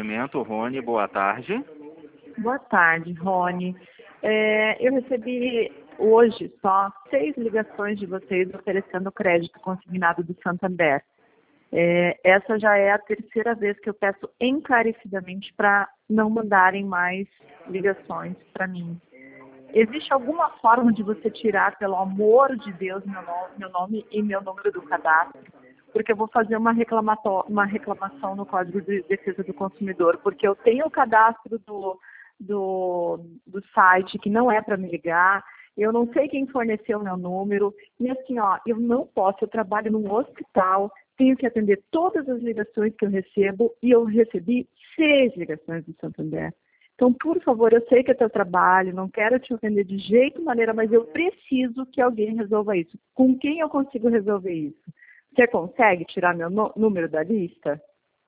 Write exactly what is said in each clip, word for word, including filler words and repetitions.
atendimento, Rony, boa tarde. Boa tarde, Rony. É, eu recebi hoje só seis ligações de vocês oferecendo crédito consignado do Santander. É, essa já é a terceira vez que eu peço encarecidamente para não mandarem mais ligações para mim. Existe alguma forma de você tirar, pelo amor de Deus, meu nome, meu nome e meu número do cadastro? Porque eu vou fazer uma, uma reclamação no Código de Defesa do Consumidor, porque eu tenho o cadastro do, do, do site que não é para me ligar, eu não sei quem forneceu o meu número, e assim, ó, eu não posso, eu trabalho num hospital, tenho que atender todas as ligações que eu recebo, e eu recebi seis ligações do Santander. Então, por favor, eu sei que é teu trabalho, não quero te ofender de jeito maneira, mas eu preciso que alguém resolva isso. Com quem eu consigo resolver isso? Você consegue tirar meu número da lista?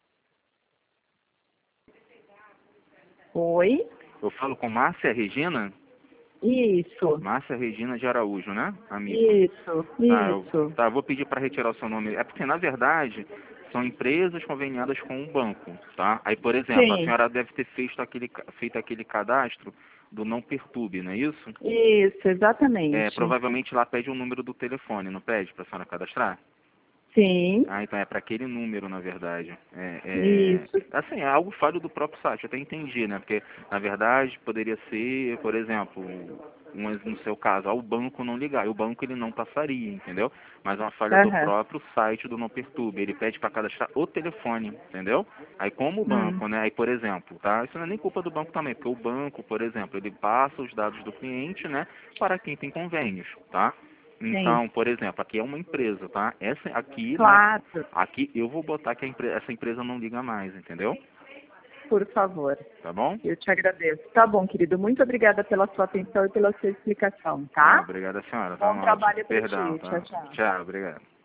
Oi? Eu falo com Márcia Regina? Isso. Márcia Regina de Araújo, né, amigo? Isso, Tá, isso. eu, tá, eu vou pedir para retirar o seu nome. É porque, na verdade, são empresas conveniadas com um banco, tá? Aí, por exemplo, Sim. a senhora deve ter feito aquele, feito aquele cadastro do Não Perturbe, não é isso? Isso, exatamente. É, provavelmente lá pede o número do telefone, não pede para a senhora cadastrar? Sim. Ah, então é para aquele número, na verdade. É, é, Isso. assim, é algo falho do próprio site, eu até entendi, né? Porque, na verdade, poderia ser, por exemplo, um, no seu caso, ao banco não ligar. E o banco ele não passaria, entendeu? Mas é uma falha do Aham. próprio site do Não Perturbe. Ele pede para cadastrar o telefone, entendeu? Aí como o banco, Hum. né? Aí, por exemplo, tá? Isso não é nem culpa do banco também, porque o banco, por exemplo, ele passa os dados do cliente, né? Para quem tem convênios, tá? Sim. Então, por exemplo, aqui é uma empresa, tá? Essa aqui, né? Claro. Aqui eu vou botar que a empre- essa empresa não liga mais, entendeu? Por favor. Tá bom? Eu te agradeço. Tá bom, querido. Muito obrigada pela sua atenção e pela sua explicação, Ah, tá? obrigado, senhora. Tá Bom uma ótima. trabalho para Perdão, ti. Tchau, tá? tchau. Tchau, obrigado.